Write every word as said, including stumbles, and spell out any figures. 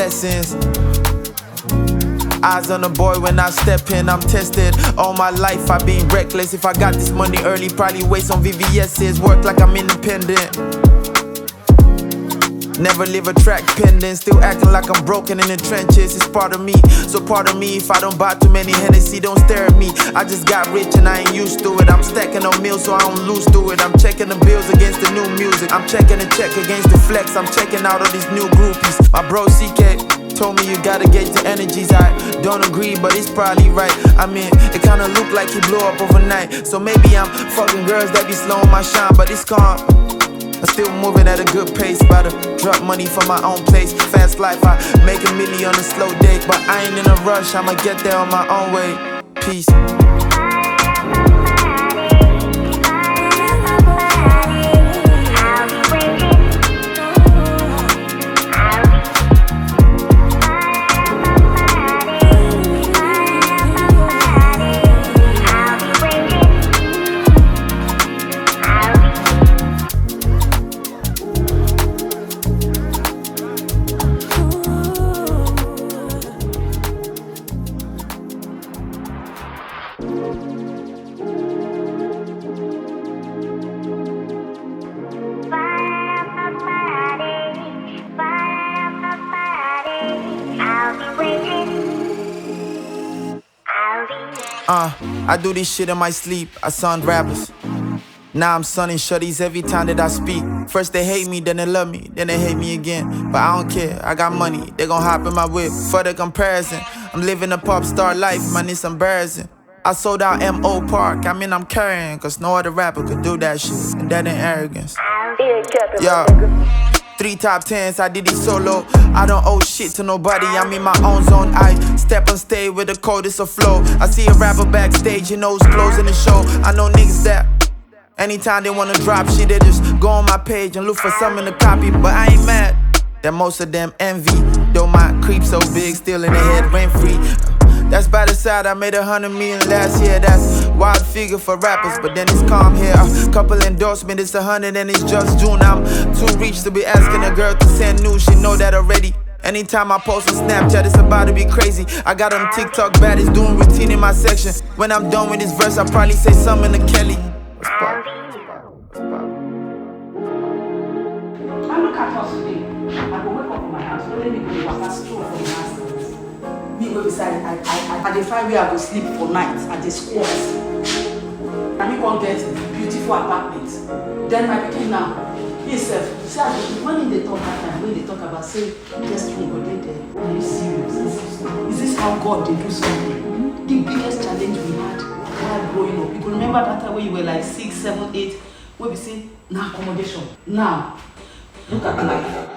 blessings. Eyes on the boy when I step in, I'm tested. All my life I've been reckless. If I got this money early, probably waste on V V S's. Work like I'm independent. Never leave a track pending. Still acting like I'm broken in the trenches. It's part of me, so part of me. If I don't buy too many Hennessy, don't stare at me. I just got rich and I ain't used to it. I'm stacking on meals so I don't lose to it. I'm checking the bills against the new music. I'm checking the check against the flex. I'm checking out all these new groupies. My bro C K told me you gotta gauge the energies. I don't agree, but he's probably right. I mean, it kinda look like he blew up overnight. So maybe I'm fucking girls that be slowing my shine, but it's calm. I'm still moving at a good pace. About to drop money from my own place. Fast life, I make a million on a slow day. But I ain't in a rush, I'ma get there on my own way. Peace. Uh, I do this shit in my sleep, I son rappers. Now I'm sunning shutties every time that I speak. First they hate me, then they love me, then they hate me again. But I don't care, I got money, they gon' hop in my whip. For the comparison, I'm living a pop star life, man, it's embarrassing. I sold out M O Park, I mean I'm carrying, cause no other rapper could do that shit, and that ain't arrogance. Yeah. Three top tens, I did it solo. I don't owe shit to nobody, I'm in my own zone. I step on stage with the coldest of flow. I see a rapper backstage, you know who's closing the show. I know niggas that anytime they wanna drop shit, they just go on my page and look for something to copy. But I ain't mad that most of them envy. Though my creep so big, still in the head rent free. That's by the side, I made a hundred million last year. That's wild figure for rappers, but then it's calm here. A couple endorsement, it's a hundred and it's just June. I'm too rich to be asking a girl to send news, she know that already. Anytime I post on Snapchat, it's about to be crazy. I got on TikTok baddies doing routine in my section. When I'm done with this verse, I'll probably say something to Kelly. What's up? I look at us today. I go wake up from my house, don't let me go walk past through for the last me go beside I I I dey find where I go sleep for night at the squat. And me come get beautiful apartment. Then my pikin now, he sef, see as when they talk that time, when they talk about say guest room go dey there. Are you serious? Is this how God dey do something? Mm-hmm. The biggest challenge we had while growing up. You can remember that time when you were like six, seven, eight, where we say now accommodation. Now look at life.